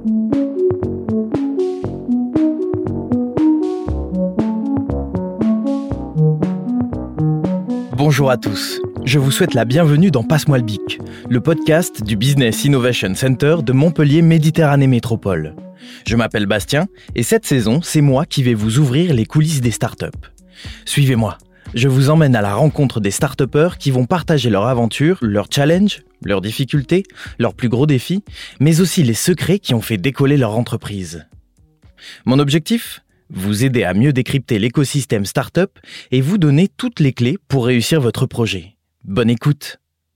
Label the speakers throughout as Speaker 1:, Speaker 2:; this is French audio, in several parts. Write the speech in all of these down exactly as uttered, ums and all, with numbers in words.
Speaker 1: Bonjour à tous, je vous souhaite la bienvenue dans Passe-moi le bic, le podcast du Business Innovation Center de Montpellier Méditerranée Métropole. Je m'appelle Bastien et cette saison, c'est moi qui vais vous ouvrir les coulisses des startups. Suivez-moi, je vous emmène à la rencontre des start-upers qui vont partager leur aventure, leurs challenges, leurs difficultés, leurs plus gros défis, mais aussi les secrets qui ont fait décoller leur entreprise. Mon objectif ? Vous aider à mieux décrypter l'écosystème startup et vous donner toutes les clés pour réussir votre projet. Bonne écoute.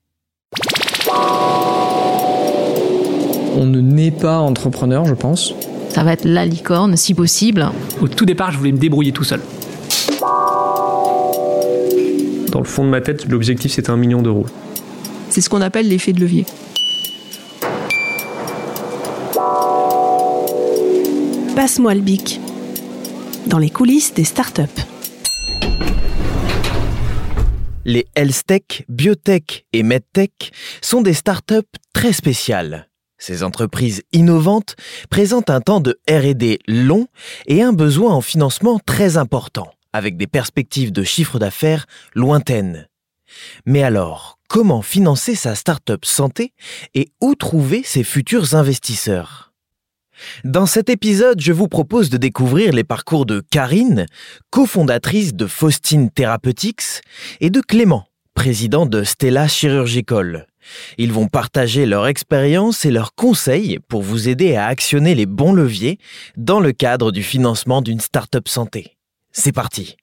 Speaker 2: On ne naît pas entrepreneur, je pense.
Speaker 3: Ça va être la licorne, si possible.
Speaker 4: Au tout départ, je voulais me débrouiller tout seul.
Speaker 2: Dans le fond de ma tête, l'objectif, c'était un million d'euros.
Speaker 3: C'est ce qu'on appelle l'effet de levier.
Speaker 5: Passe-moi le bic. Dans les coulisses des startups.
Speaker 1: Les health tech, biotech et medtech sont des startups très spéciales. Ces entreprises innovantes présentent un temps de R et D long et un besoin en financement très important, avec des perspectives de chiffre d'affaires lointaines. Mais alors, comment financer sa startup santé et où trouver ses futurs investisseurs ? Dans cet épisode, je vous propose de découvrir les parcours de Karine, cofondatrice de Faustine Therapeutics, et de Clément, président de Stella Chirurgical. Ils vont partager leur expérience et leurs conseils pour vous aider à actionner les bons leviers dans le cadre du financement d'une start-up santé. C'est parti!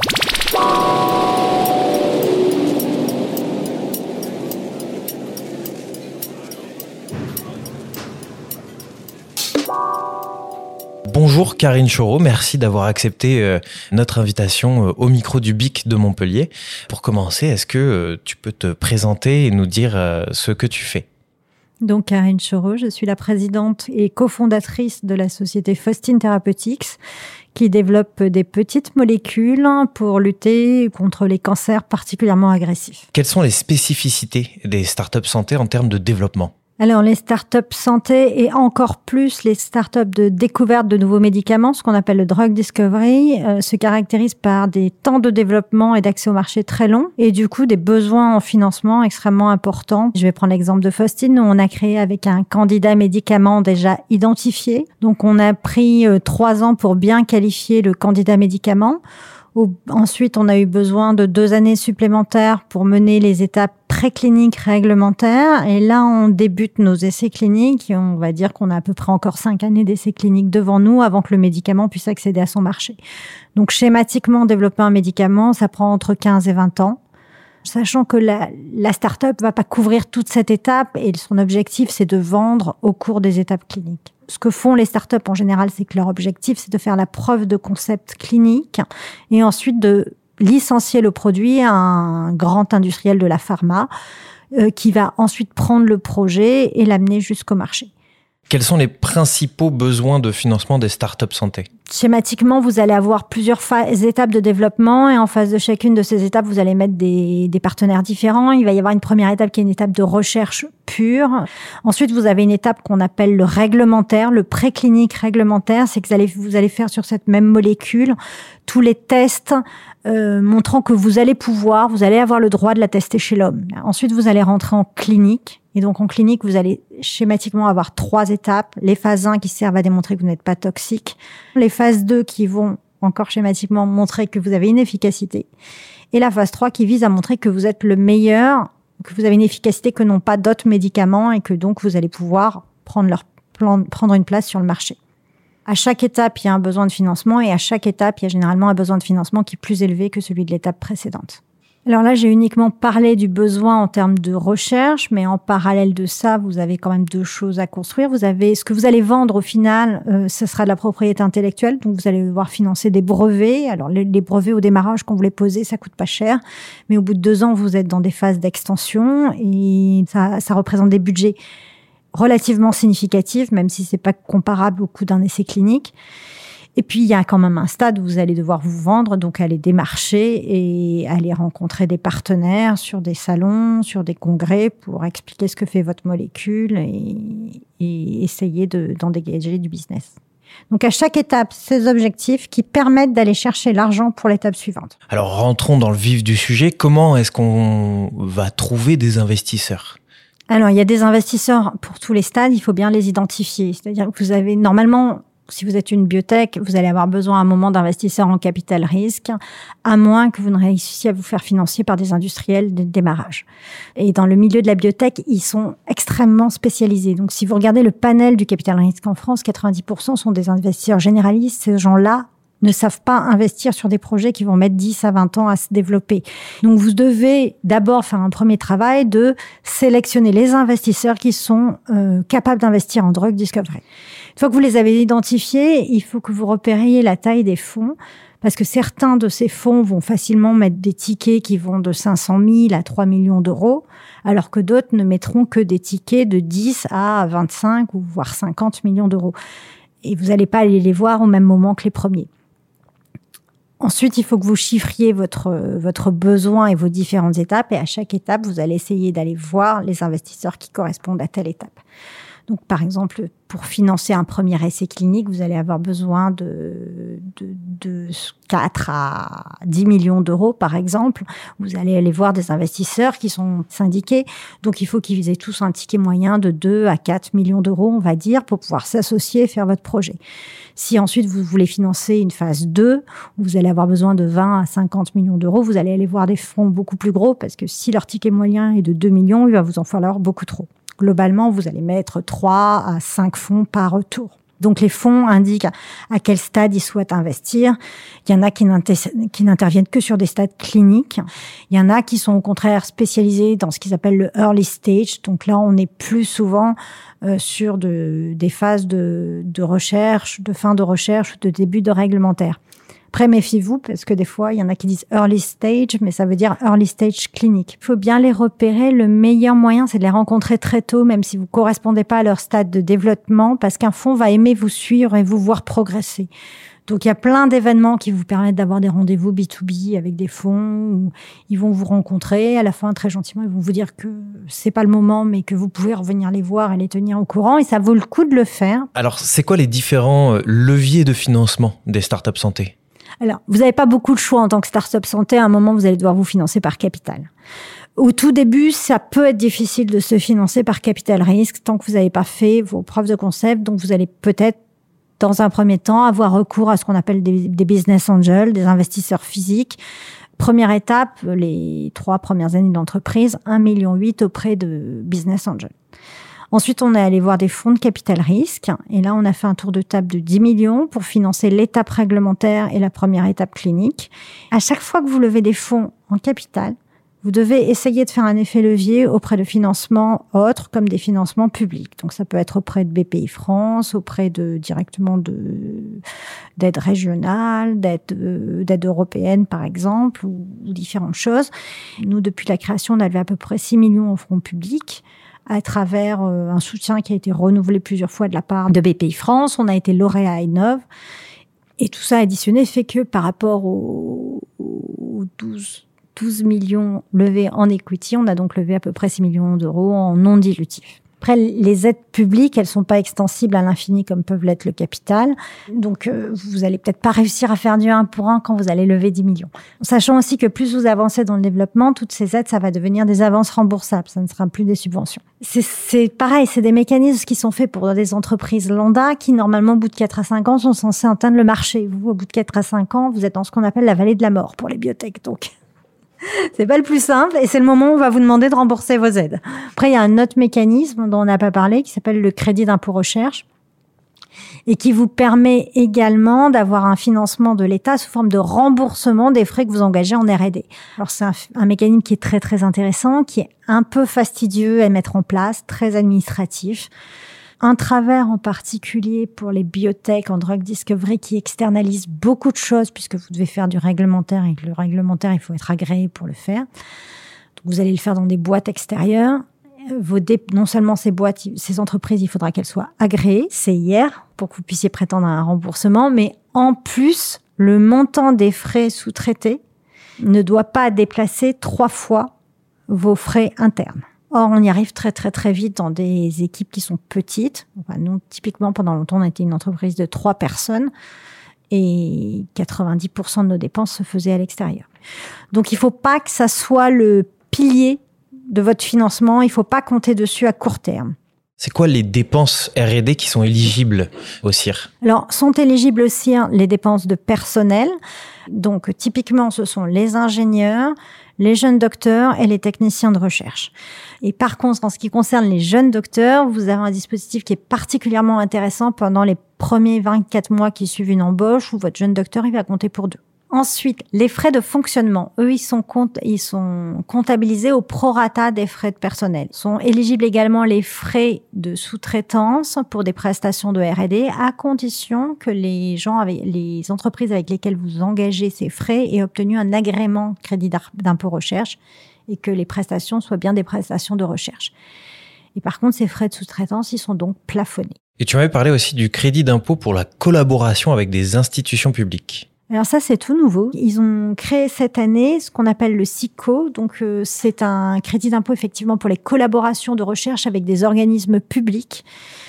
Speaker 1: Bonjour Karine Choreau, merci d'avoir accepté euh, notre invitation euh, au micro du B I C de Montpellier. Pour commencer, est-ce que euh, tu peux te présenter et nous dire euh, ce que tu fais ?
Speaker 6: Donc Karine Choreau, je suis la présidente et cofondatrice de la société Faustine Therapeutics qui développe des petites molécules pour lutter contre les cancers particulièrement agressifs.
Speaker 1: Quelles sont les spécificités des startups santé en termes de développement ?
Speaker 6: Alors, les startups santé et encore plus les startups de découverte de nouveaux médicaments, ce qu'on appelle le drug discovery, euh, se caractérisent par des temps de développement et d'accès au marché très longs et du coup des besoins en financement extrêmement importants. Je vais prendre l'exemple de Faustine. Nous, on a créé avec un candidat médicament déjà identifié. Donc, on a pris euh, trois ans pour bien qualifier le candidat médicament. Au, ensuite, on a eu besoin de deux années supplémentaires pour mener les étapes précliniques réglementaires. Et là, on débute nos essais cliniques. Et on va dire qu'on a à peu près encore cinq années d'essais cliniques devant nous avant que le médicament puisse accéder à son marché. Donc, schématiquement, développer un médicament, ça prend entre quinze et vingt ans. Sachant que la, la start-up va pas couvrir toute cette étape et son objectif, c'est de vendre au cours des étapes cliniques. Ce que font les startups en général, c'est que leur objectif, c'est de faire la preuve de concept clinique et ensuite de licencier le produit à un grand industriel de la pharma euh, qui va ensuite prendre le projet et l'amener jusqu'au marché.
Speaker 1: Quels sont les principaux besoins de financement des startups santé ?
Speaker 6: Schématiquement, vous allez avoir plusieurs phases, étapes de développement et en face de chacune de ces étapes, vous allez mettre des, des partenaires différents. Il va y avoir une première étape qui est une étape de recherche pure. Ensuite, vous avez une étape qu'on appelle le réglementaire, le préclinique réglementaire. C'est que vous allez, vous allez faire sur cette même molécule tous les tests euh, montrant que vous allez pouvoir, vous allez avoir le droit de la tester chez l'homme. Ensuite, vous allez rentrer en clinique. Et donc, en clinique, vous allez schématiquement avoir trois étapes. Les phases un qui servent à démontrer que vous n'êtes pas toxique. Les phases deux qui vont encore schématiquement montrer que vous avez une efficacité. Et la phase trois qui vise à montrer que vous êtes le meilleur, que vous avez une efficacité que n'ont pas d'autres médicaments et que donc vous allez pouvoir prendre leur plan, prendre une place sur le marché. À chaque étape, il y a un besoin de financement et à chaque étape, il y a généralement un besoin de financement qui est plus élevé que celui de l'étape précédente. Alors là, j'ai uniquement parlé du besoin en termes de recherche, mais en parallèle de ça, vous avez quand même deux choses à construire. Vous avez ce que vous allez vendre au final, euh, ce sera de la propriété intellectuelle, donc vous allez devoir financer des brevets. Alors les, les brevets au démarrage, quand vous les posez, ça coûte pas cher, mais au bout de deux ans, vous êtes dans des phases d'extension et ça, ça représente des budgets relativement significatifs, même si c'est pas comparable au coût d'un essai clinique. Et puis, il y a quand même un stade où vous allez devoir vous vendre, donc aller démarcher et aller rencontrer des partenaires sur des salons, sur des congrès pour expliquer ce que fait votre molécule et, et essayer de, d'en dégager du business. Donc, à chaque étape, ces objectifs qui permettent d'aller chercher l'argent pour l'étape suivante.
Speaker 1: Alors, rentrons dans le vif du sujet. Comment est-ce qu'on va trouver des investisseurs ?
Speaker 6: Alors, il y a des investisseurs pour tous les stades, il faut bien les identifier. C'est-à-dire que vous avez normalement... Si vous êtes une biotech, vous allez avoir besoin à un moment d'investisseurs en capital risque, à moins que vous ne réussissiez à vous faire financer par des industriels de démarrage. Et dans le milieu de la biotech, ils sont extrêmement spécialisés. Donc, si vous regardez le panel du capital risque en France, quatre-vingt-dix pour cent sont des investisseurs généralistes. Ces gens-là ne savent pas investir sur des projets qui vont mettre dix à vingt ans à se développer. Donc, vous devez d'abord faire un premier travail de sélectionner les investisseurs qui sont euh, capables d'investir en drug discovery. Une fois que vous les avez identifiés, il faut que vous repériez la taille des fonds, parce que certains de ces fonds vont facilement mettre des tickets qui vont de cinq cent mille à trois millions d'euros, alors que d'autres ne mettront que des tickets de dix à vingt-cinq ou voire cinquante millions d'euros. Et vous n'allez pas aller les voir au même moment que les premiers. Ensuite, il faut que vous chiffriez votre, votre besoin et vos différentes étapes. Et à chaque étape, vous allez essayer d'aller voir les investisseurs qui correspondent à telle étape. Donc, par exemple, pour financer un premier essai clinique, vous allez avoir besoin de, de, de quatre à dix millions d'euros, par exemple. Vous allez aller voir des investisseurs qui sont syndiqués. Donc, il faut qu'ils aient tous un ticket moyen de deux à quatre millions d'euros, on va dire, pour pouvoir s'associer et faire votre projet. Si ensuite vous voulez financer une phase deux, où vous allez avoir besoin de vingt à cinquante millions d'euros, vous allez aller voir des fonds beaucoup plus gros, parce que si leur ticket moyen est de deux millions, il va vous en falloir beaucoup trop. Globalement, vous allez mettre trois à cinq fonds par retour. Donc, les fonds indiquent à quel stade ils souhaitent investir. Il y en a qui, qui n'interviennent que sur des stades cliniques. Il y en a qui sont au contraire spécialisés dans ce qu'ils appellent le early stage. Donc là, on est plus souvent euh, sur de, des phases de, de recherche, de fin de recherche, de début de réglementaire. Après, méfiez-vous, parce que des fois, il y en a qui disent early stage, mais ça veut dire early stage clinique. Il faut bien les repérer. Le meilleur moyen, c'est de les rencontrer très tôt, même si vous correspondez pas à leur stade de développement, parce qu'un fonds va aimer vous suivre et vous voir progresser. Donc, il y a plein d'événements qui vous permettent d'avoir des rendez-vous B deux B avec des fonds où ils vont vous rencontrer. À la fin, très gentiment, ils vont vous dire que c'est pas le moment, mais que vous pouvez revenir les voir et les tenir au courant. Et ça vaut le coup de le faire.
Speaker 1: Alors, c'est quoi les différents leviers de financement des startups santé ?
Speaker 6: Alors, vous n'avez pas beaucoup de choix en tant que start-up santé. À un moment, vous allez devoir vous financer par capital. Au tout début, ça peut être difficile de se financer par capital risque tant que vous n'avez pas fait vos preuves de concept. Donc, vous allez peut-être, dans un premier temps, avoir recours à ce qu'on appelle des, des business angels, des investisseurs physiques. Première étape, les trois premières années de l'entreprise, un virgule huit million auprès de business angels. Ensuite, on est allé voir des fonds de capital risque. Et là, on a fait un tour de table de dix millions pour financer l'étape réglementaire et la première étape clinique. À chaque fois que vous levez des fonds en capital, vous devez essayer de faire un effet levier auprès de financements autres, comme des financements publics. Donc, ça peut être auprès de B P I France, auprès de, directement de, d'aide régionale, d'aide, euh, d'aide européenne, par exemple, ou, ou différentes choses. Nous, depuis la création, on a levé à peu près six millions en fonds publics, à travers euh, un soutien qui a été renouvelé plusieurs fois de la part de B P I France. On a été lauréat à Innov. Et tout ça additionné fait que par rapport aux, aux douze, douze millions levés en equity, on a donc levé à peu près six millions d'euros en non dilutif. Après, les aides publiques, elles sont pas extensibles à l'infini comme peuvent l'être le capital. Donc, euh, vous allez peut-être pas réussir à faire du un pour un quand vous allez lever dix millions. Sachant aussi que plus vous avancez dans le développement, toutes ces aides, ça va devenir des avances remboursables. Ça ne sera plus des subventions. C'est, c'est pareil, c'est des mécanismes qui sont faits pour des entreprises lambda qui, normalement, au bout de quatre à cinq ans, sont censés atteindre le marché. Vous, au bout de quatre à cinq ans, vous êtes dans ce qu'on appelle la vallée de la mort pour les biotech. Donc, c'est pas le plus simple et c'est le moment où on va vous demander de rembourser vos aides. Après, il y a un autre mécanisme dont on n'a pas parlé qui s'appelle le crédit d'impôt recherche et qui vous permet également d'avoir un financement de l'État sous forme de remboursement des frais que vous engagez en R et D. Alors, c'est un, un mécanisme qui est très, très intéressant, qui est un peu fastidieux à mettre en place, très administratif. Un travers en particulier pour les biotech en drug discovery qui externalisent beaucoup de choses puisque vous devez faire du réglementaire et que le réglementaire, il faut être agréé pour le faire. Donc, vous allez le faire dans des boîtes extérieures. Vos dé- non seulement ces boîtes, ces entreprises, il faudra qu'elles soient agréées, C I R, pour que vous puissiez prétendre à un remboursement, mais En plus, le montant des frais sous-traités ne doit pas déplacer trois fois vos frais internes. Or, on y arrive très très très vite dans des équipes qui sont petites. Enfin, nous, typiquement, pendant longtemps, on a été une entreprise de trois personnes et quatre-vingt-dix pour cent de nos dépenses se faisaient à l'extérieur. Donc, il ne faut pas que ça soit le pilier de votre financement. Il ne faut pas compter dessus à court terme.
Speaker 1: C'est quoi les dépenses R et D qui sont éligibles au C I R ?
Speaker 6: Alors, sont éligibles au C I R les dépenses de personnel. Donc, typiquement, ce sont les ingénieurs, les jeunes docteurs et les techniciens de recherche. Et par contre, en ce qui concerne les jeunes docteurs, vous avez un dispositif qui est particulièrement intéressant pendant les premiers vingt-quatre mois qui suivent une embauche où votre jeune docteur, il va compter pour deux. Ensuite, les frais de fonctionnement, eux, ils sont, compte, ils sont comptabilisés au prorata des frais de personnel. Sont éligibles également les frais de sous-traitance pour des prestations de R et D, à condition que les gens, avec, les entreprises avec lesquelles vous engagez ces frais aient obtenu un agrément crédit d'impôt recherche et que les prestations soient bien des prestations de recherche. Et par contre, ces frais de sous-traitance, ils sont donc plafonnés.
Speaker 1: Et tu m'avais parlé aussi du crédit d'impôt pour la collaboration avec des institutions publiques.
Speaker 6: Alors ça, c'est tout nouveau. Ils ont créé cette année ce qu'on appelle le C I C O. Donc, euh, c'est un crédit d'impôt effectivement pour les collaborations de recherche avec des organismes publics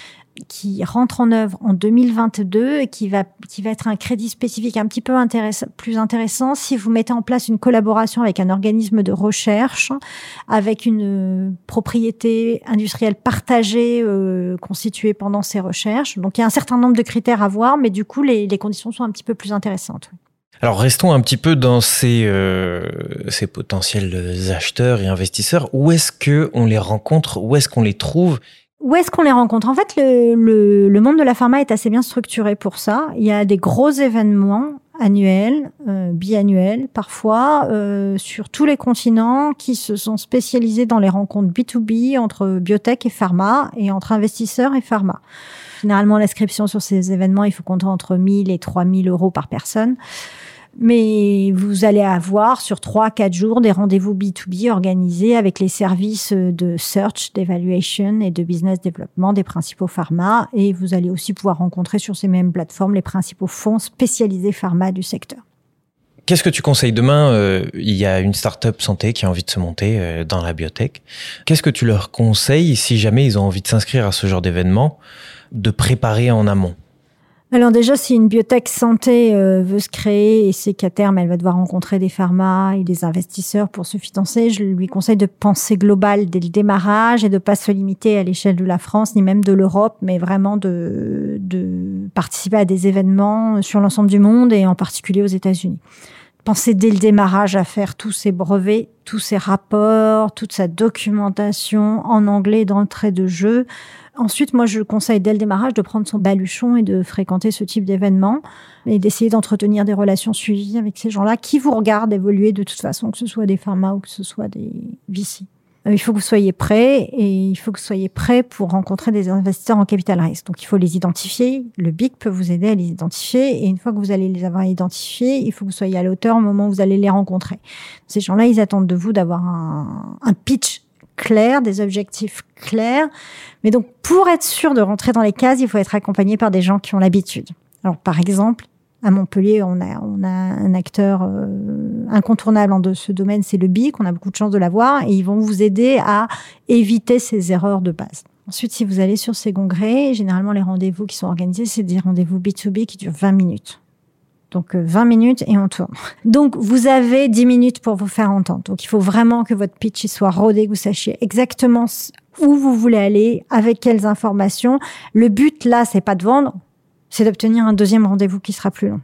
Speaker 6: qui rentre en œuvre en deux mille vingt-deux et qui va, qui va être un crédit spécifique un petit peu intéressant, plus intéressant si vous mettez en place une collaboration avec un organisme de recherche, avec une propriété industrielle partagée euh, constituée pendant ces recherches. Donc, il y a un certain nombre de critères à voir, mais du coup, les, les conditions sont un petit peu plus intéressantes. Oui.
Speaker 1: Alors, restons un petit peu dans ces, euh, ces potentiels acheteurs et investisseurs. Où est-ce qu'on les rencontre? Où est-ce qu'on les trouve?
Speaker 6: Où est-ce qu'on les rencontre? En fait, le, le, le monde de la pharma est assez bien structuré pour ça. Il y a des gros événements annuels, euh, biannuels parfois, euh, sur tous les continents qui se sont spécialisés dans les rencontres B deux B entre biotech et pharma et entre investisseurs et pharma. Généralement, l'inscription sur ces événements, il faut compter entre mille et trois mille euros par personne. Mais vous allez avoir sur trois à quatre jours des rendez-vous B deux B organisés avec les services de search, d'évaluation et de business development des principaux pharma. Et vous allez aussi pouvoir rencontrer sur ces mêmes plateformes les principaux fonds spécialisés pharma du secteur.
Speaker 1: Qu'est-ce que tu conseilles demain? euh, Il y a une start-up santé qui a envie de se monter euh, dans la biotech. Qu'est-ce que tu leur conseilles si jamais ils ont envie de s'inscrire à ce genre d'événement, de préparer en amont?
Speaker 6: Alors déjà, si une biotech santé euh, veut se créer et c'est qu'à terme, elle va devoir rencontrer des pharma et des investisseurs pour se financer, je lui conseille de penser global dès le démarrage et de pas se limiter à l'échelle de la France ni même de l'Europe, mais vraiment de, de participer à des événements sur l'ensemble du monde et en particulier aux États-Unis. Penser dès le démarrage à faire tous ses brevets, tous ses rapports, toute sa documentation en anglais d'entrée de jeu. Ensuite, moi, je conseille dès le démarrage de prendre son baluchon et de fréquenter ce type d'événement et d'essayer d'entretenir des relations suivies avec ces gens-là qui vous regardent évoluer de toute façon, que ce soit des pharma ou que ce soit des V C. Il faut que vous soyez prêts et il faut que vous soyez prêts pour rencontrer des investisseurs en capital risque. Donc, il faut les identifier. Le B I C peut vous aider à les identifier et une fois que vous allez les avoir identifiés, il faut que vous soyez à l'auteur au moment où vous allez les rencontrer. Ces gens-là, ils attendent de vous d'avoir un, un pitch clair, des objectifs clairs. Mais donc, pour être sûr de rentrer dans les cases, il faut être accompagné par des gens qui ont l'habitude. Alors, par exemple, à Montpellier, on a, on a un acteur euh, incontournable en ce domaine, c'est le B I C. On a beaucoup de chance de l'avoir et ils vont vous aider à éviter ces erreurs de base. Ensuite, si vous allez sur ces congrès, généralement, les rendez-vous qui sont organisés, c'est des rendez-vous B deux B qui durent vingt minutes. Donc, vingt minutes et on tourne. Donc, vous avez dix minutes pour vous faire entendre. Donc, il faut vraiment que votre pitch soit rodé, que vous sachiez exactement où vous voulez aller, avec quelles informations. Le but, là, c'est pas de vendre, c'est d'obtenir un deuxième rendez-vous qui sera plus long.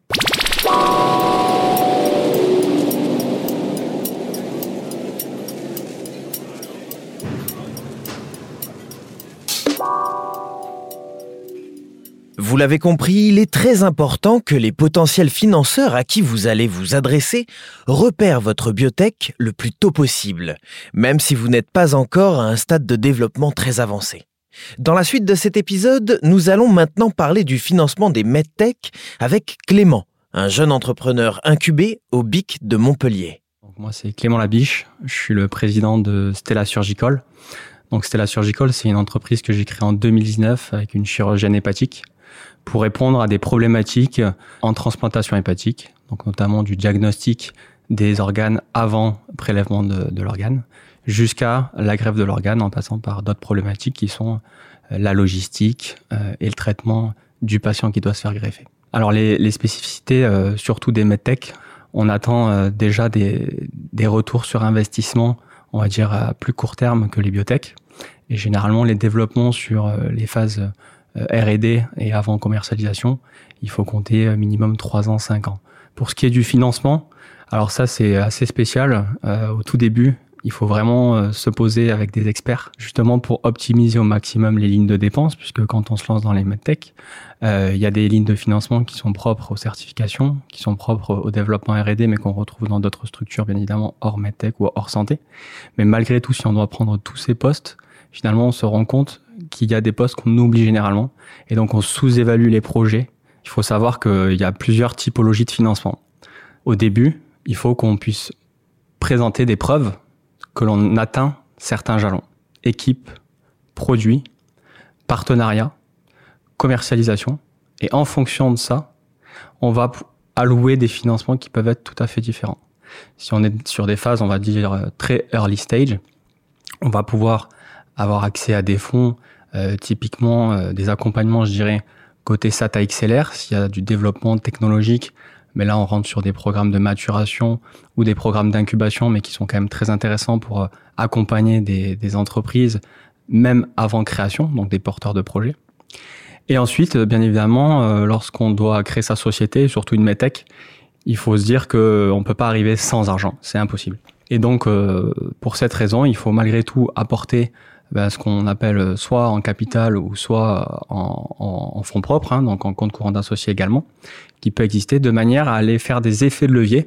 Speaker 1: Vous l'avez compris, il est très important que les potentiels financeurs à qui vous allez vous adresser repèrent votre biotech le plus tôt possible, même si vous n'êtes pas encore à un stade de développement très avancé. Dans la suite de cet épisode, nous allons maintenant parler du financement des medtech avec Clément, un jeune entrepreneur incubé au B I C de Montpellier.
Speaker 7: Donc moi, c'est Clément Labiche, je suis le président de Stella Surgical. Donc Stella Surgical, c'est une entreprise que j'ai créée en deux mille dix-neuf avec une chirurgienne hépatique. pour répondre à des problématiques en transplantation hépatique, donc notamment du diagnostic des organes avant prélèvement de, de l'organe, jusqu'à la greffe de l'organe en passant par d'autres problématiques qui sont la logistique euh, et le traitement du patient qui doit se faire greffer. Alors les, les spécificités, euh, surtout des medtech, on attend euh, déjà des, des retours sur investissement, on va dire à plus court terme que les biotech. Et généralement, les développements sur euh, les phases euh, R et D et avant commercialisation, il faut compter euh, minimum trois ans, cinq ans. Pour ce qui est du financement, alors ça c'est assez spécial. Euh, au tout début, il faut vraiment euh, se poser avec des experts, justement pour optimiser au maximum les lignes de dépenses, puisque quand on se lance dans les medtech, euh, il y a des lignes de financement qui sont propres aux certifications, qui sont propres au développement R et D, mais qu'on retrouve dans d'autres structures, bien évidemment, hors medtech ou hors santé. Mais malgré tout, si on doit prendre tous ces postes, finalement, on se rend compte qu'il y a des postes qu'on oublie généralement, et donc on sous-évalue les projets. Il faut savoir qu'il y a plusieurs typologies de financement. Au début, il faut qu'on puisse présenter des preuves que l'on atteint certains jalons. Équipe, produit, partenariat, commercialisation. Et en fonction de ça, on va allouer des financements qui peuvent être tout à fait différents. Si on est sur des phases, on va dire, très early stage, on va pouvoir avoir accès à des fonds, euh, typiquement euh, des accompagnements, je dirais, côté S A T A X L R, s'il y a du développement technologique. Mais là, on rentre sur des programmes de maturation ou des programmes d'incubation, mais qui sont quand même très intéressants pour accompagner des, des entreprises, même avant création, donc des porteurs de projets. Et ensuite, bien évidemment, euh, lorsqu'on doit créer sa société, surtout une medtech, il faut se dire qu'on ne peut pas arriver sans argent, c'est impossible. Et donc, euh, pour cette raison, il faut malgré tout apporter ben, ce qu'on appelle soit en capital ou soit en, en, en fonds propres, hein, donc en compte courant d'associé également, qui peut exister de manière à aller faire des effets de levier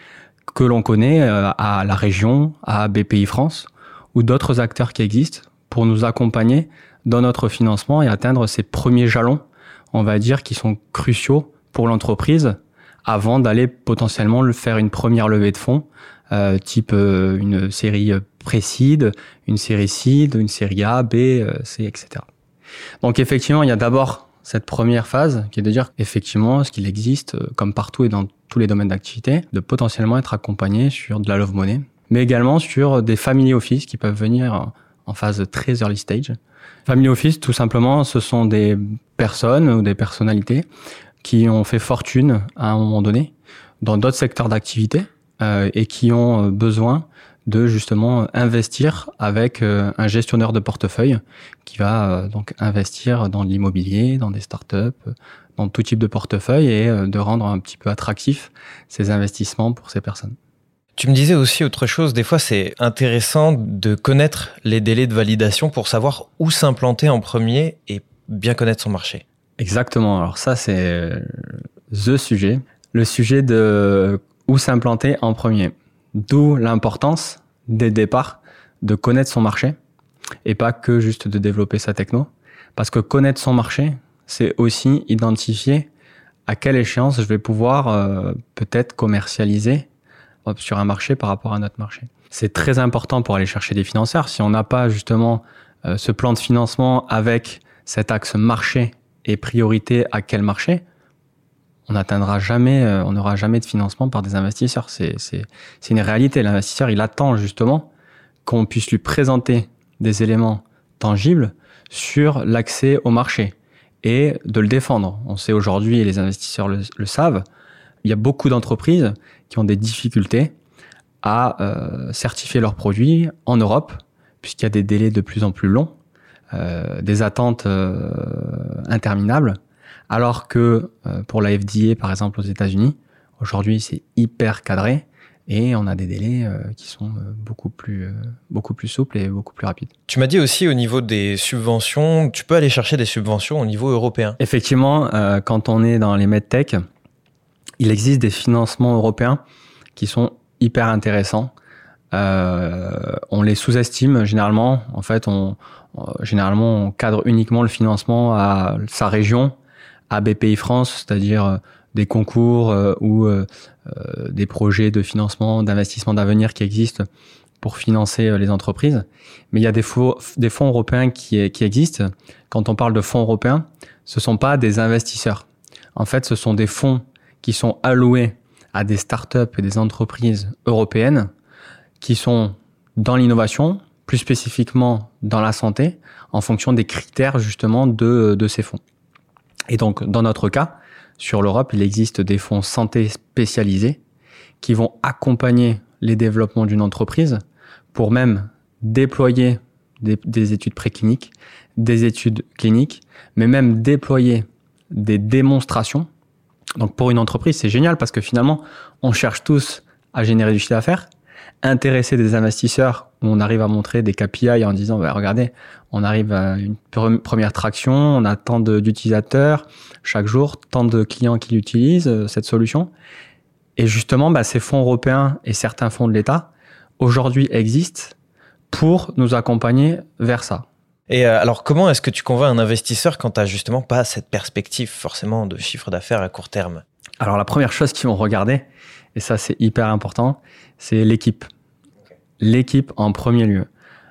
Speaker 7: que l'on connaît euh, à la région, à B P I France ou d'autres acteurs qui existent pour nous accompagner dans notre financement et atteindre ces premiers jalons, on va dire, qui sont cruciaux pour l'entreprise avant d'aller potentiellement faire une première levée de fonds, euh, type euh, une série pré-seed, une série seed, une série A, B, euh, C, et cetera. Donc effectivement, il y a d'abord cette première phase qui est de dire effectivement ce qu'il existe, euh, comme partout et dans tous les domaines d'activité, de potentiellement être accompagné sur de la love money, mais également sur des family office qui peuvent venir en phase très early stage. Family office, tout simplement, ce sont des personnes ou des personnalités qui ont fait fortune à un moment donné dans d'autres secteurs d'activité euh, et qui ont besoin de justement investir avec euh, un gestionnaire de portefeuille qui va euh, donc investir dans l'immobilier, dans des startups, dans tout type de portefeuille et euh, de rendre un petit peu attractif ces investissements pour ces personnes.
Speaker 1: Tu me disais aussi autre chose, des fois c'est intéressant de connaître les délais de validation pour savoir où s'implanter en premier et bien connaître son marché.
Speaker 7: Exactement, alors ça c'est the sujet, le sujet de où s'implanter en premier. D'où l'importance, dès le départ, de connaître son marché et pas que juste de développer sa techno. Parce que connaître son marché, c'est aussi identifier à quelle échéance je vais pouvoir euh, peut-être commercialiser sur un marché par rapport à notre marché. C'est très important pour aller chercher des financeurs. Si on n'a pas justement euh, ce plan de financement avec cet axe marché et priorité à quel marché, on n'atteindra jamais, euh, on n'aura jamais de financement par des investisseurs. C'est, c'est, c'est une réalité. L'investisseur, il attend justement qu'on puisse lui présenter des éléments tangibles sur l'accès au marché et de le défendre. On sait aujourd'hui, et les investisseurs le, le savent, il y a beaucoup d'entreprises qui ont des difficultés à euh, certifier leurs produits en Europe, puisqu'il y a des délais de plus en plus longs, euh, des attentes euh, interminables, alors que euh, pour la F D A, par exemple, aux États-Unis, aujourd'hui, c'est hyper cadré et on a des délais euh, qui sont euh, beaucoup plus, euh, beaucoup plus souples et beaucoup plus rapides.
Speaker 1: Tu m'as dit aussi au niveau des subventions, tu peux aller chercher des subventions au niveau européen.
Speaker 7: Effectivement, euh, quand on est dans les medtech, il existe des financements européens qui sont hyper intéressants. Euh, on les sous-estime généralement. En fait, on, on, généralement, on cadre uniquement le financement à sa région, à B P I France, c'est-à-dire euh, des concours euh, ou euh, euh, des projets de financement, d'investissement d'avenir qui existent pour financer les entreprises. Mais il y a des, faux, des fonds européens qui, qui existent. Quand on parle de fonds européens, ce ne sont pas des investisseurs. En fait, ce sont des fonds qui sont alloués à des startups et des entreprises européennes qui sont dans l'innovation, plus spécifiquement dans la santé, en fonction des critères justement de, de ces fonds. Et donc, dans notre cas, sur l'Europe, il existe des fonds santé spécialisés qui vont accompagner les développements d'une entreprise pour même déployer des, des études précliniques, des études cliniques, mais même déployer des démonstrations. Donc pour une entreprise, c'est génial parce que finalement, on cherche tous à générer du chiffre d'affaires, intéresser des investisseurs où on arrive à montrer des K P I en disant bah, « Regardez, on arrive à une première traction, on a tant de, d'utilisateurs chaque jour, tant de clients qui utilisent euh, cette solution. » Et justement, bah, ces fonds européens et certains fonds de l'État, aujourd'hui, existent pour nous accompagner vers ça.
Speaker 1: Et euh, alors, comment est-ce que tu convaincs un investisseur quand tu n'as justement pas cette perspective forcément de chiffre d'affaires à court terme ?
Speaker 7: Alors, la première chose qu'ils vont regarder, et ça c'est hyper important, c'est l'équipe. Okay. L'équipe en premier lieu.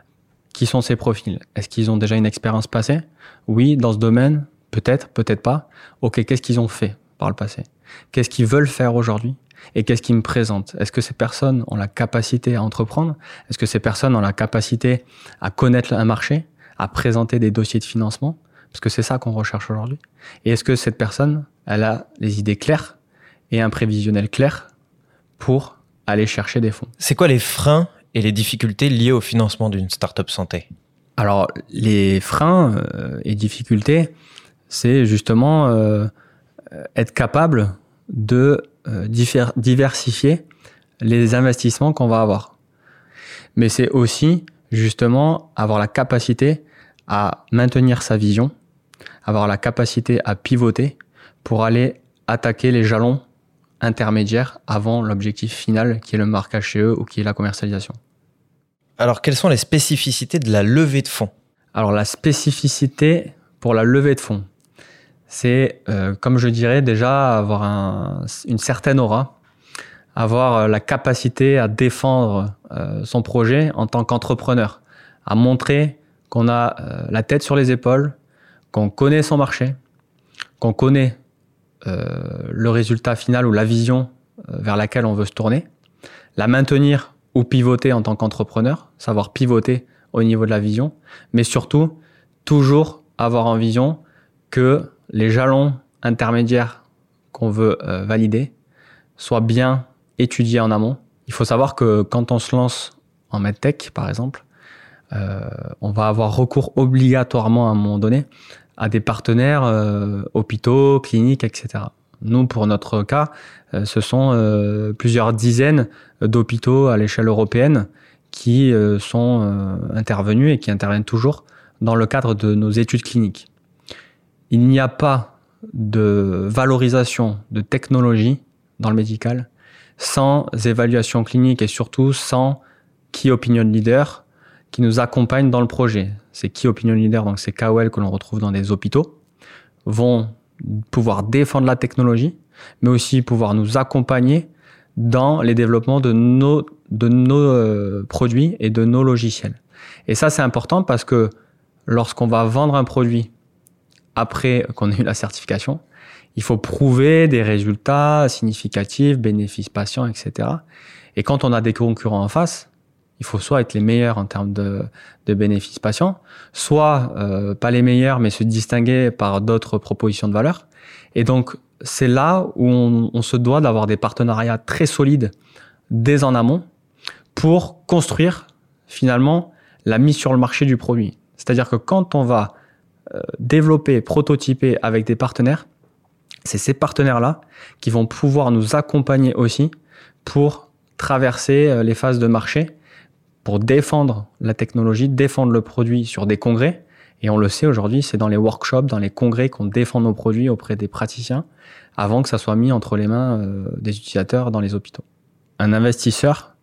Speaker 7: Qui sont ces profils ? Est-ce qu'ils ont déjà une expérience passée ? Oui, dans ce domaine, peut-être, peut-être pas. Ok, qu'est-ce qu'ils ont fait par le passé ? Qu'est-ce qu'ils veulent faire aujourd'hui ? Et qu'est-ce qu'ils me présentent ? Est-ce que ces personnes ont la capacité à entreprendre ? Est-ce que ces personnes ont la capacité à connaître un marché, à présenter des dossiers de financement ? Parce que c'est ça qu'on recherche aujourd'hui. Et est-ce que cette personne, elle a les idées claires et un prévisionnel clair pour aller chercher des fonds ?
Speaker 1: C'est quoi les freins et les difficultés liées au financement d'une start-up santé ?
Speaker 7: Alors, les freins euh, et difficultés, c'est justement euh, être capable de euh, diffère, diversifier les investissements qu'on va avoir. Mais c'est aussi justement avoir la capacité à maintenir sa vision, avoir la capacité à pivoter pour aller attaquer les jalons intermédiaires avant l'objectif final qui est le marquage C E ou qui est la commercialisation.
Speaker 1: Alors, quelles sont les spécificités de la levée de fonds ?
Speaker 7: Alors, la spécificité pour la levée de fonds, c'est, euh, comme je dirais, déjà avoir un, une certaine aura, avoir la capacité à défendre euh, son projet en tant qu'entrepreneur, à montrer qu'on a euh, la tête sur les épaules, qu'on connaît son marché, qu'on connaît euh, le résultat final ou la vision euh, vers laquelle on veut se tourner, la maintenir ou pivoter en tant qu'entrepreneur, savoir pivoter au niveau de la vision, mais surtout, toujours avoir en vision que les jalons intermédiaires qu'on veut euh, valider soient bien étudiés en amont. Il faut savoir que quand on se lance en medtech, par exemple, euh, on va avoir recours obligatoirement à un moment donné à des partenaires euh, hôpitaux, cliniques, et cetera. Nous, pour notre cas, euh, ce sont euh, plusieurs dizaines d'hôpitaux à l'échelle européenne qui euh, sont euh, intervenus et qui interviennent toujours dans le cadre de nos études cliniques. Il n'y a pas de valorisation de technologie dans le médical sans évaluation clinique et surtout sans Key Opinion Leader qui nous accompagnent dans le projet. Ces Key Opinion Leader, donc ces K O L que l'on retrouve dans des hôpitaux, vont pouvoir défendre la technologie, mais aussi pouvoir nous accompagner dans les développements de nos, de nos euh, produits et de nos logiciels. Et ça, c'est important parce que lorsqu'on va vendre un produit après qu'on ait eu la certification, il faut prouver des résultats significatifs, bénéfices patients, et cetera. Et quand on a des concurrents en face, il faut soit être les meilleurs en termes de, de bénéfices patients, soit euh, pas les meilleurs, mais se distinguer par d'autres propositions de valeur. Et donc, c'est là où on, on se doit d'avoir des partenariats très solides dès en amont pour construire finalement la mise sur le marché du produit. C'est-à-dire que quand on va euh, développer, prototyper avec des partenaires, c'est ces partenaires-là qui vont pouvoir nous accompagner aussi pour traverser les phases de marché, pour défendre la technologie, défendre le produit sur des congrès. Et on le sait aujourd'hui, c'est dans les workshops, dans les congrès qu'on défend nos produits auprès des praticiens avant que ça soit mis entre les mains euh, des utilisateurs dans les hôpitaux. Un investisseur,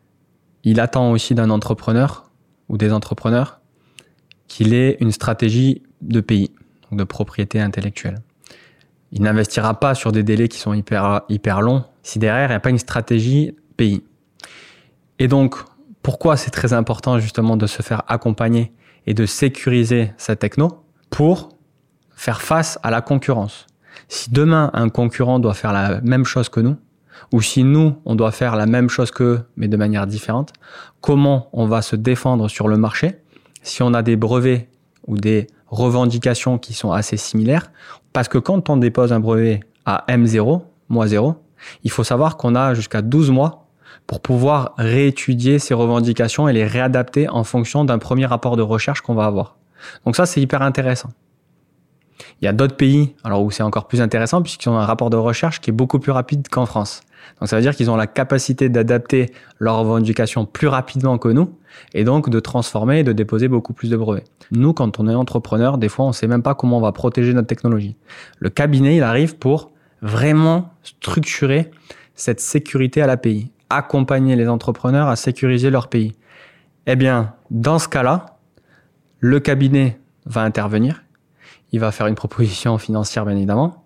Speaker 7: il attend aussi d'un entrepreneur ou des entrepreneurs qu'il ait une stratégie de P I, donc de propriété intellectuelle. Il n'investira pas sur des délais qui sont hyper, hyper longs si derrière, il n'y a pas une stratégie P I. Et donc, Pourquoi c'est très important justement de se faire accompagner et de sécuriser sa techno pour faire face à la concurrence. Si demain un concurrent doit faire la même chose que nous, ou si nous on doit faire la même chose qu'eux mais de manière différente, comment on va se défendre sur le marché si on a des brevets ou des revendications qui sont assez similaires? Parce que quand on dépose un brevet à M zéro, mois zéro, il faut savoir qu'on a jusqu'à douze mois pour pouvoir réétudier ces revendications et les réadapter en fonction d'un premier rapport de recherche qu'on va avoir. Donc ça, c'est hyper intéressant. Il y a d'autres pays, alors où c'est encore plus intéressant, puisqu'ils ont un rapport de recherche qui est beaucoup plus rapide qu'en France. Donc ça veut dire qu'ils ont la capacité d'adapter leurs revendications plus rapidement que nous, et donc de transformer et de déposer beaucoup plus de brevets. Nous, quand on est entrepreneur, des fois, on ne sait même pas comment on va protéger notre technologie. Le cabinet, il arrive pour vraiment structurer cette sécurité à l'A P I, accompagner les entrepreneurs à sécuriser leur pays. Eh bien, dans ce cas-là, le cabinet va intervenir, il va faire une proposition financière, bien évidemment,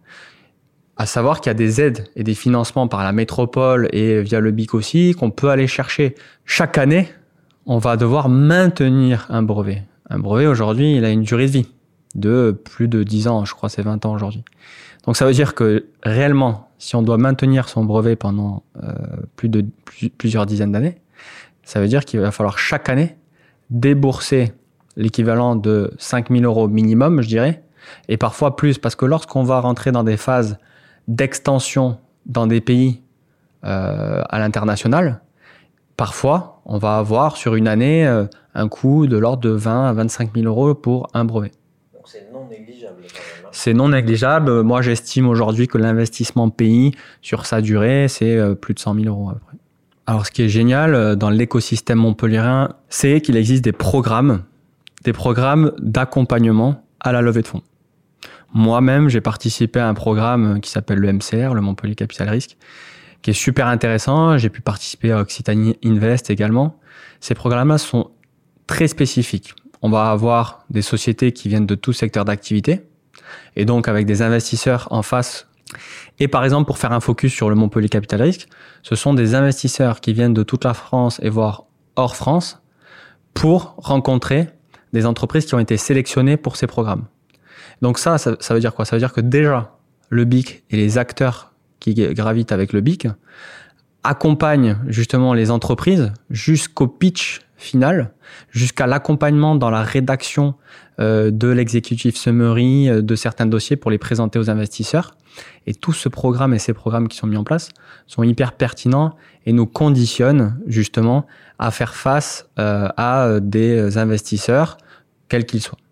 Speaker 7: à savoir qu'il y a des aides et des financements par la métropole et via le B I C aussi qu'on peut aller chercher. Chaque année, on va devoir maintenir un brevet. Un brevet, aujourd'hui, il a une durée de vie de plus de dix ans, je crois c'est vingt ans aujourd'hui. Donc ça veut dire que réellement, si on doit maintenir son brevet pendant euh, plus de plus, plusieurs dizaines d'années, ça veut dire qu'il va falloir chaque année débourser l'équivalent de cinq mille euros minimum, je dirais, et parfois plus, parce que lorsqu'on va rentrer dans des phases d'extension dans des pays euh, à l'international, parfois, on va avoir sur une année euh, un coût de l'ordre de vingt à vingt-cinq mille euros pour un brevet.
Speaker 1: Donc c'est non négligeable quand même. Hein.
Speaker 7: C'est non négligeable. Moi, j'estime aujourd'hui que l'investissement pays sur sa durée, c'est euh, plus de cent mille euros à peu près. Alors, ce qui est génial euh, dans l'écosystème montpelliérain, c'est qu'il existe des programmes, des programmes d'accompagnement à la levée de fonds. Moi-même, j'ai participé à un programme qui s'appelle le M C R, le Montpellier Capital Risque, qui est super intéressant. J'ai pu participer à Occitanie Invest également. Ces programmes-là sont très spécifiques. On va avoir des sociétés qui viennent de tout secteur d'activité, et donc avec des investisseurs en face. Et par exemple, pour faire un focus sur le Montpellier Capital Risque, ce sont des investisseurs qui viennent de toute la France et voire hors France pour rencontrer des entreprises qui ont été sélectionnées pour ces programmes. Donc ça, ça, ça veut dire quoi? Ça veut dire que déjà, le B I C et les acteurs qui gravitent avec le B I C accompagnent justement les entreprises jusqu'au pitch final, jusqu'à l'accompagnement dans la rédaction euh, de l'executive summary, euh, de certains dossiers pour les présenter aux investisseurs. Et tout ce programme et ces programmes qui sont mis en place sont hyper pertinents et nous conditionnent justement à faire face euh, à des investisseurs, quels qu'ils soient.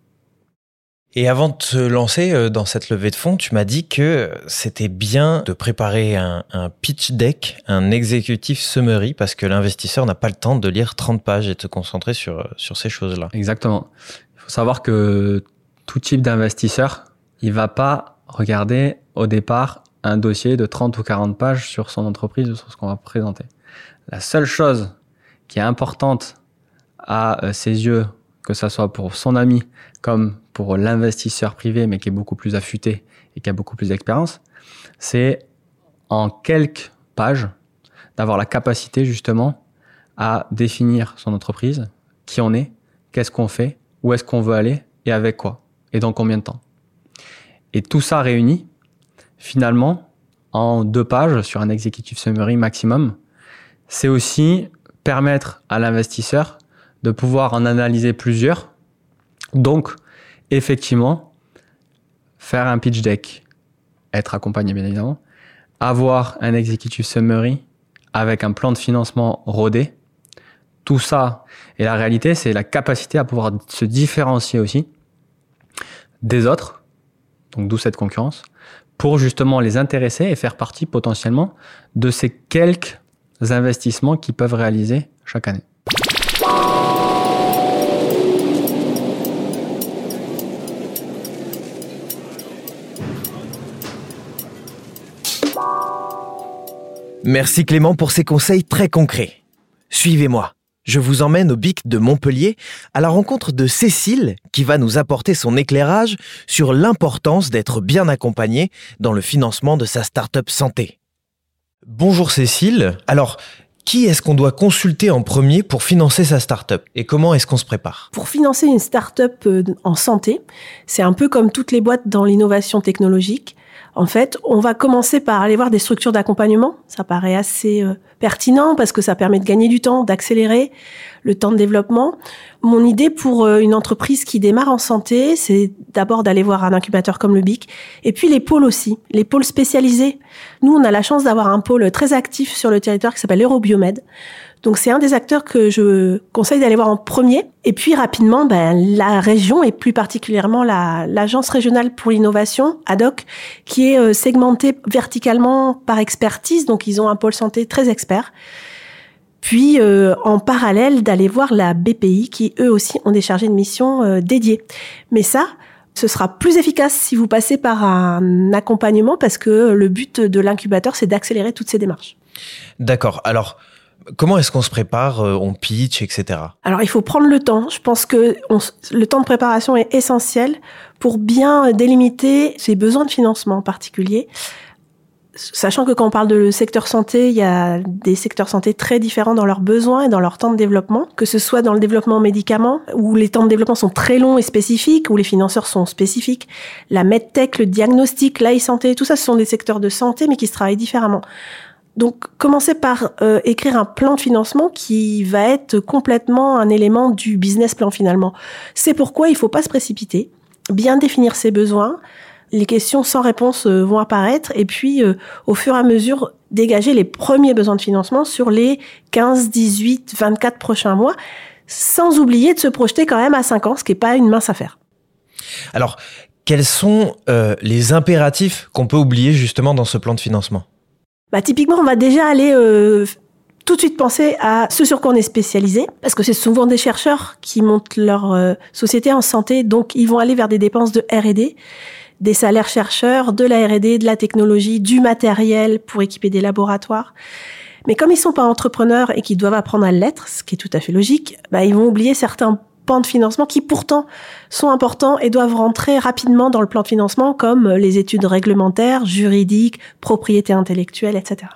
Speaker 1: Et avant de te lancer dans cette levée de fonds, tu m'as dit que c'était bien de préparer un, un pitch deck, un executive summary, parce que l'investisseur n'a pas le temps de lire trente pages et de se concentrer sur, sur ces choses-là.
Speaker 7: Exactement. Il faut savoir que tout type d'investisseur, il va pas regarder au départ un dossier de trente ou quarante pages sur son entreprise ou sur ce qu'on va présenter. La seule chose qui est importante à ses yeux, que ça soit pour son ami comme pour l'investisseur privé, mais qui est beaucoup plus affûté et qui a beaucoup plus d'expérience, c'est en quelques pages d'avoir la capacité justement à définir son entreprise, qui on est, qu'est-ce qu'on fait, où est-ce qu'on veut aller et avec quoi et dans combien de temps. Et tout ça réuni, finalement, en deux pages sur un executive summary maximum, c'est aussi permettre à l'investisseur de pouvoir en analyser plusieurs. Donc, effectivement, faire un pitch deck, être accompagné bien évidemment, avoir un executive summary avec un plan de financement rodé, tout ça. Et la réalité, c'est la capacité à pouvoir se différencier aussi des autres, donc d'où cette concurrence, pour justement les intéresser et faire partie potentiellement de ces quelques investissements qu'ils peuvent réaliser chaque année.
Speaker 1: Merci Clément pour ces conseils très concrets. Suivez-moi. Je vous emmène au B I C de Montpellier à la rencontre de Cécile qui va nous apporter son éclairage sur l'importance d'être bien accompagné dans le financement de sa start-up santé. Bonjour Cécile. Alors, Qui est-ce qu'on doit consulter en premier pour financer sa start-up et comment est-ce qu'on se prépare ?
Speaker 5: Pour financer une start-up en santé, c'est un peu comme toutes les boîtes dans l'innovation technologique. En fait, on va commencer par aller voir des structures d'accompagnement. Ça paraît assez euh, pertinent parce que ça permet de gagner du temps, d'accélérer le temps de développement. Mon idée pour euh, une entreprise qui démarre en santé, c'est d'abord d'aller voir un incubateur comme le B I C, et puis les pôles aussi, les pôles spécialisés. Nous, on a la chance d'avoir un pôle très actif sur le territoire qui s'appelle Eurobiomed. Donc, c'est un des acteurs que je conseille d'aller voir en premier. Et puis, rapidement, ben, la région et plus particulièrement la, l'Agence régionale pour l'innovation, A D O C, qui est euh, segmentée verticalement par expertise. Donc, ils ont un pôle santé très expert. Puis, euh, en parallèle, d'aller voir la B P I, qui eux aussi ont des chargés de mission euh, dédiés. Mais ça, ce sera plus efficace si vous passez par un accompagnement parce que le but de l'incubateur, c'est d'accélérer toutes ces démarches.
Speaker 1: D'accord. Alors, comment est-ce qu'on se prépare ? On pitch, et cetera.
Speaker 5: Alors, il faut prendre le temps. Je pense que on, le temps de préparation est essentiel pour bien délimiter ses besoins de financement en particulier. Sachant que quand on parle de secteur santé, il y a des secteurs santé très différents dans leurs besoins et dans leur temps de développement, que ce soit dans le développement médicament, où les temps de développement sont très longs et spécifiques, où les financeurs sont spécifiques, la medtech, le diagnostic, l'e-santé, tout ça, ce sont des secteurs de santé, mais qui se travaillent différemment. Donc, commencez par euh, écrire un plan de financement qui va être complètement un élément du business plan finalement. C'est pourquoi il ne faut pas se précipiter, bien définir ses besoins. Les questions sans réponse euh, vont apparaître et puis, euh, au fur et à mesure, dégager les premiers besoins de financement sur les quinze, dix-huit, vingt-quatre prochains mois, sans oublier de se projeter quand même à cinq ans, ce qui n'est pas une mince affaire.
Speaker 1: Alors, quels sont euh, les impératifs qu'on peut oublier justement dans ce plan de financement ?
Speaker 5: Bah, typiquement, on va déjà aller euh, tout de suite penser à ce sur quoi on est spécialisé, parce que c'est souvent des chercheurs qui montent leur euh, société en santé, donc ils vont aller vers des dépenses de R et D, des salaires chercheurs, de la R et D, de la technologie, du matériel pour équiper des laboratoires. Mais comme ils sont pas entrepreneurs et qu'ils doivent apprendre à l'être, ce qui est tout à fait logique, bah, ils vont oublier certains pans de financement qui pourtant sont importants et doivent rentrer rapidement dans le plan de financement, comme les études réglementaires, juridiques, propriété intellectuelle, et cetera.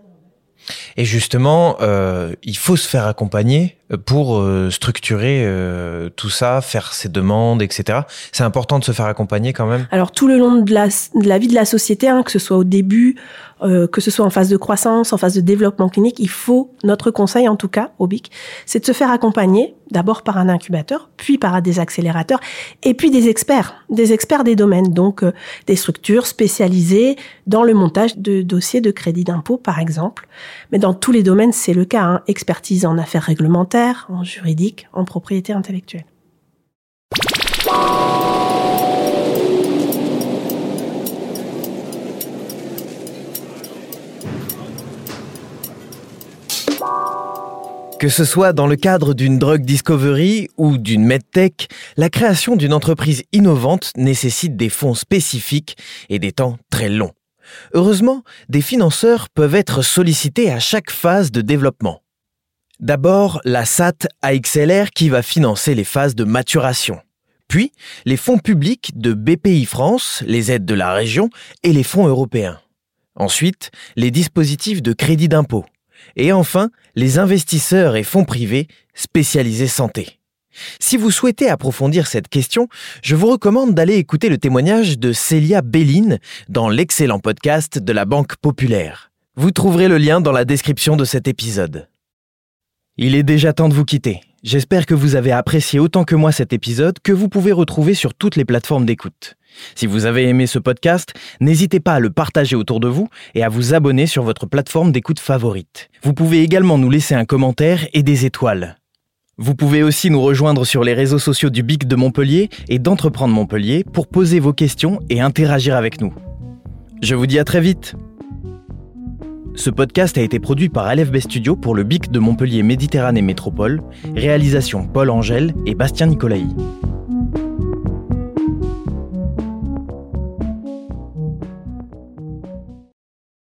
Speaker 1: Et justement, euh, il faut se faire accompagner pour euh, structurer euh, tout ça, faire ses demandes, et cetera. C'est important de se faire accompagner quand même.
Speaker 5: Alors tout le long de la, de la vie de la société, hein, que ce soit au début, euh, que ce soit en phase de croissance, en phase de développement clinique, il faut, notre conseil en tout cas au B I C, c'est de se faire accompagner d'abord par un incubateur, puis par des accélérateurs, et puis des experts, des experts des domaines, donc euh, des structures spécialisées dans le montage de dossiers de crédit d'impôt par exemple. Mais dans tous les domaines, c'est le cas, hein, expertise en affaires réglementaires, en juridique, en propriété intellectuelle.
Speaker 1: Que ce soit dans le cadre d'une drug discovery ou d'une medtech, la création d'une entreprise innovante nécessite des fonds spécifiques et des temps très longs. Heureusement, des financeurs peuvent être sollicités à chaque phase de développement. D'abord, la S A T A X L R qui va financer les phases de maturation. Puis, les fonds publics de B P I France, les aides de la région et les fonds européens. Ensuite, les dispositifs de crédit d'impôt. Et enfin, les investisseurs et fonds privés spécialisés santé. Si vous souhaitez approfondir cette question, je vous recommande d'aller écouter le témoignage de Célia Béline dans l'excellent podcast de la Banque Populaire. Vous trouverez le lien dans la description de cet épisode. Il est déjà temps de vous quitter. J'espère que vous avez apprécié autant que moi cet épisode que vous pouvez retrouver sur toutes les plateformes d'écoute. Si vous avez aimé ce podcast, n'hésitez pas à le partager autour de vous et à vous abonner sur votre plateforme d'écoute favorite. Vous pouvez également nous laisser un commentaire et des étoiles. Vous pouvez aussi nous rejoindre sur les réseaux sociaux du B I C de Montpellier et d'Entreprendre Montpellier pour poser vos questions et interagir avec nous. Je vous dis à très vite. Ce podcast a été produit par L F B Studio pour le B I C de Montpellier Méditerranée Métropole, réalisation Paul Angèle et Bastien Nicolaï.